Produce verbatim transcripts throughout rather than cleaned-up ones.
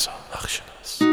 رضا بخشناس.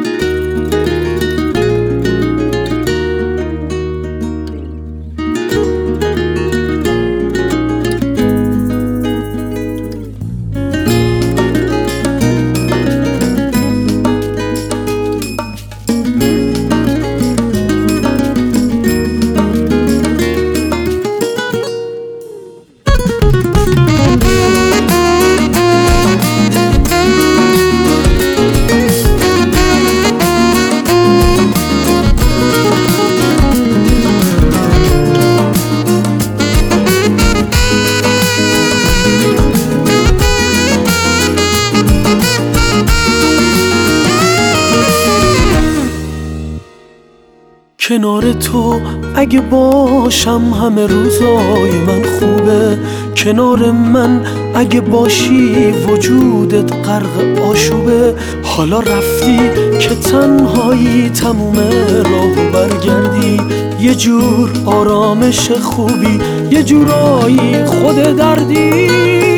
کنار تو اگه باشم همه روزای من خوبه، کنار من اگه باشی وجودت غرق آشوبه. حالا رفتی که تنهایی تموم راهو برگردی، یه جور آرامش خوبی، یه جورایی خود دردی.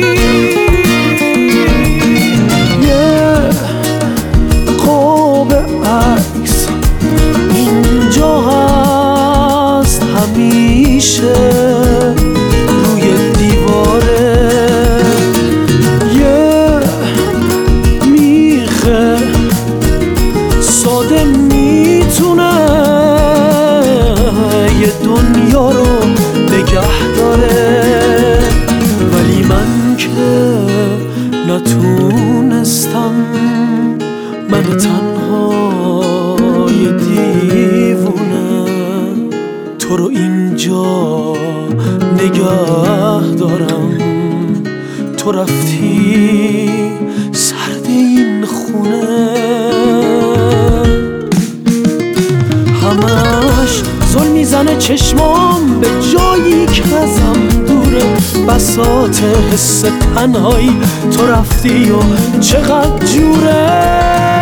یه قاب عکس اینجا هست همیشه روی دیواره، یه میخه ساده میتونه یه دنیا رو نگه داره. ولی من که نتونستم، من تنهای دیوونه تو رو اینجا نگه دارم. تو رفتی سرد این خونه، همش زل میزنه چشمام به جایی که ازم دوره. بساط حس تنهایی تو رفتی و چقدر جوره.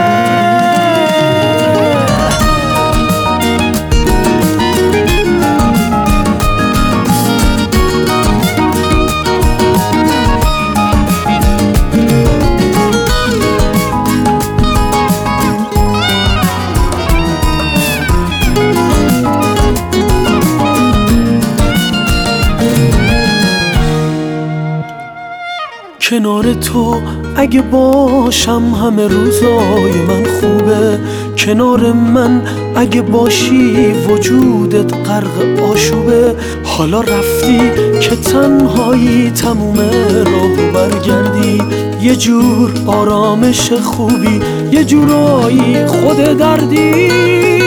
کنار تو اگه باشم همه روزای من خوبه، کنار من اگه باشی وجودت غرق آشوبه. حالا رفتی که تنهایی تموم راهو برگردی، یه جور آرامش خوبی، یه جورایی خود دردی.